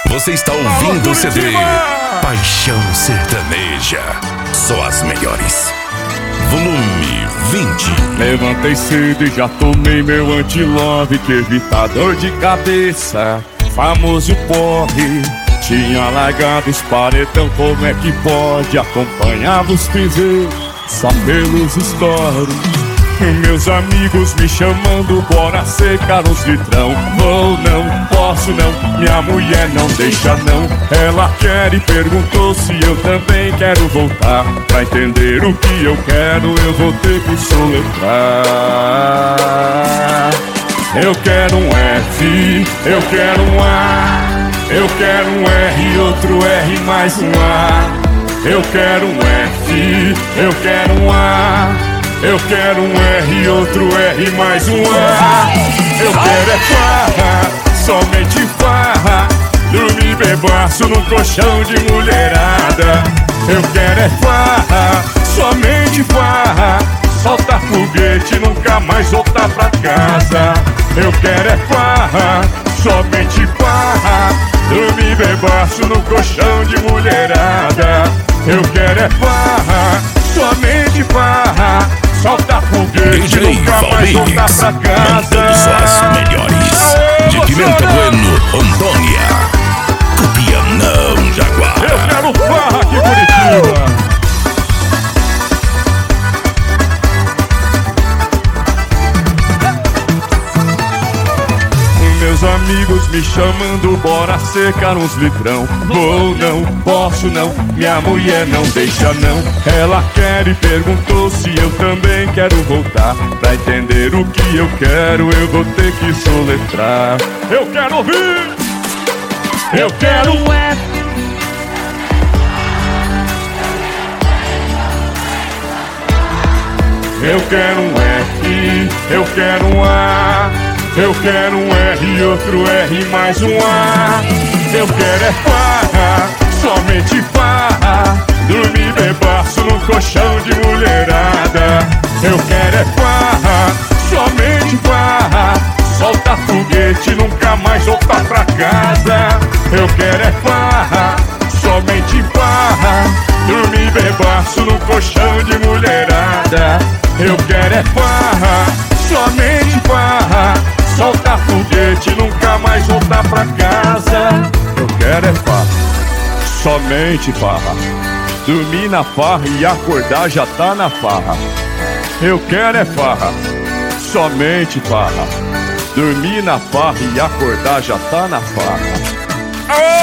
Você está ouvindo o CD Paixão Sertaneja. Só as melhores. Volume 20. Levantei cedo e já tomei meu anti-love, que evita dor de cabeça, famoso porre. Tinha largado os paredão, como é que pode? Acompanhava os piseus só pelos stories. Meus amigos me chamando, bora secar uns litrão. Vou não, posso não, minha mulher não deixa não. Ela quer e perguntou se eu também quero voltar. Pra entender o que eu quero, eu vou ter que soletrar. Eu quero um F, eu quero um A, eu quero um R, outro R mais um A. Eu quero um F, eu quero um A, eu quero um R, outro R mais um A. Eu quero é farra, somente farra, dormir bebaço no colchão de mulherada. Eu quero é farra, somente farra, solta foguete, nunca mais voltar pra casa. Eu quero é farra, somente farra, dormir bebaço no colchão de mulherada. Eu quero é farra, somente farra, solta foguete, DJ nunca mais voltar pra casa. Mandando só as melhores. De Pimenta Bueno, Rondônia, Cupianão, Jaguar. Eu quero farra aqui, Curitiba. Meus amigos me chamando, bora secar uns litrão. Vou não, posso não, minha mulher não deixa não. Ela quer e perguntou se eu também quero voltar. Pra entender o que eu quero, eu vou ter que soletrar. Eu quero ouvir, eu quero um F, eu quero um F, eu quero um A, eu quero um R, outro R mais um A. Eu quero é farra, somente farra, dormir bebaço no colchão de mulherada. Eu quero é farra, somente farra, solta foguete, nunca mais voltar pra casa. Eu quero é farra, somente farra, dormir bebaço no colchão de mulherada. Eu quero é farra, somente farra, solta foguete, nunca mais voltar pra casa. Eu quero é farra, somente farra, dormir na farra e acordar já tá na farra. Eu quero é farra, somente farra, dormir na farra e acordar já tá na farra.